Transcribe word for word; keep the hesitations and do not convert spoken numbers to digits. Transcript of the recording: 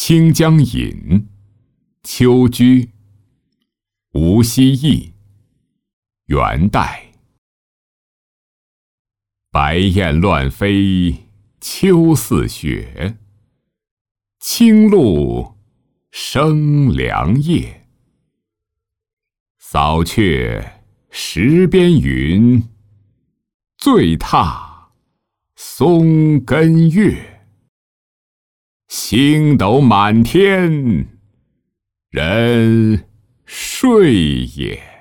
清江引，秋居，吴希义，元代。白燕乱飞秋似雪，青露生凉夜。扫却石边云，醉踏松根月。星斗满天，人睡也。